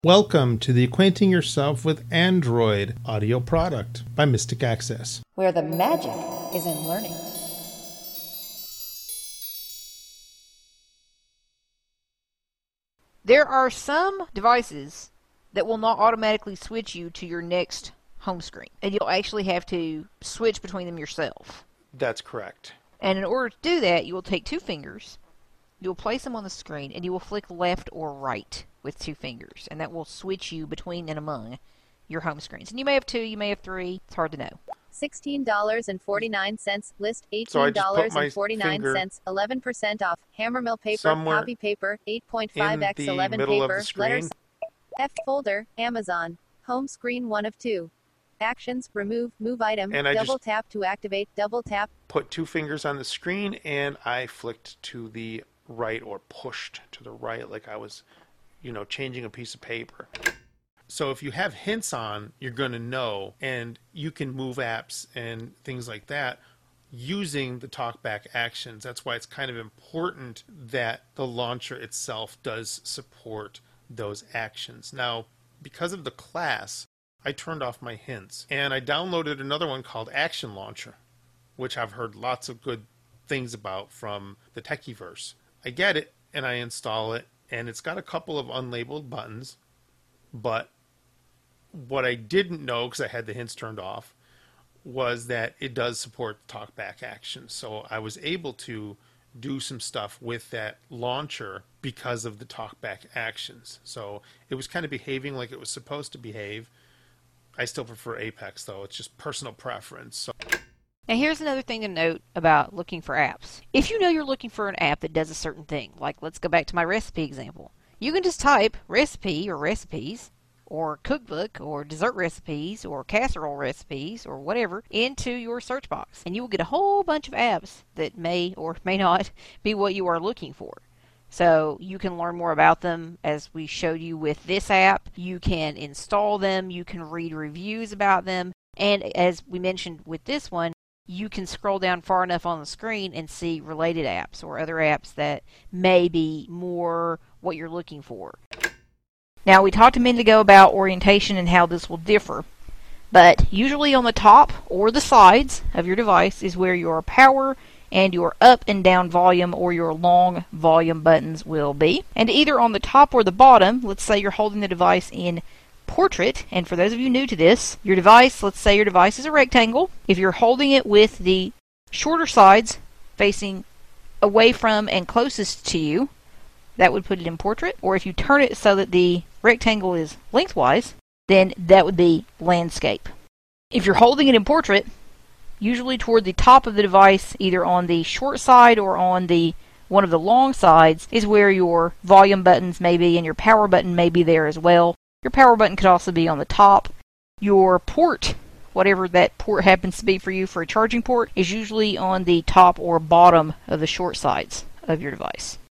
Welcome to the Acquainting Yourself with Android audio product by Mystic Access, where the magic is in learning. There are some devices that will not automatically switch you to your next home screen, and you'll actually have to switch between them yourself. That's correct. And in order to do that, you will take two fingers, you'll place them on the screen, and you will flick left or right with two fingers, and that will switch you between and among your home screens. And you may have two, you may have three, it's hard to know. $16.49, list $18.49, 11% off, Hammermill paper, copy paper, 8.5x 11 paper, letters, F folder, Amazon, home screen 1 of 2. Actions, remove, move item, and double tap to activate, double tap. Put two fingers on the screen and I flicked to the right or pushed to the right like I was, changing a piece of paper. So if you have hints on, you're going to know, and you can move apps and things like that using the talkback actions. That's why it's kind of important that the launcher itself does support those actions. Now, because of the class, I turned off my hints, and I downloaded another one called Action Launcher, which I've heard lots of good things about from the Techieverse. I get it, and I install it, and it's got a couple of unlabeled buttons, but what I didn't know, because I had the hints turned off, was that it does support talkback actions. So I was able to do some stuff with that launcher because of the talkback actions. So it was kind of behaving like it was supposed to behave. I still prefer Apex, though. It's just personal preference. So. Now here's another thing to note about looking for apps. If you know you're looking for an app that does a certain thing, like let's go back to my recipe example, you can just type recipe or recipes or cookbook or dessert recipes or casserole recipes or whatever into your search box, and you will get a whole bunch of apps that may or may not be what you are looking for. So you can learn more about them as we showed you with this app. You can install them, you can read reviews about them, and as we mentioned with this one, you can scroll down far enough on the screen and see related apps or other apps that may be more what you're looking for. Now, we talked a minute ago about orientation and how this will differ, but usually on the top or the sides of your device is where your power and your up and down volume or your long volume buttons will be. And either on the top or the bottom, let's say you're holding the device in portrait, and for those of you new to this, your device, let's say your device is a rectangle. If you're holding it with the shorter sides facing away from and closest to you, that would put it in portrait. Or if you turn it so that the rectangle is lengthwise, then that would be landscape. If you're holding it in portrait, usually toward the top of the device, either on the short side or on the one of the long sides, is where your volume buttons may be, and your power button may be there as well. Your power button could also be on the top. Your port, whatever that port happens to be for you for a charging port, is usually on the top or bottom of the short sides of your device.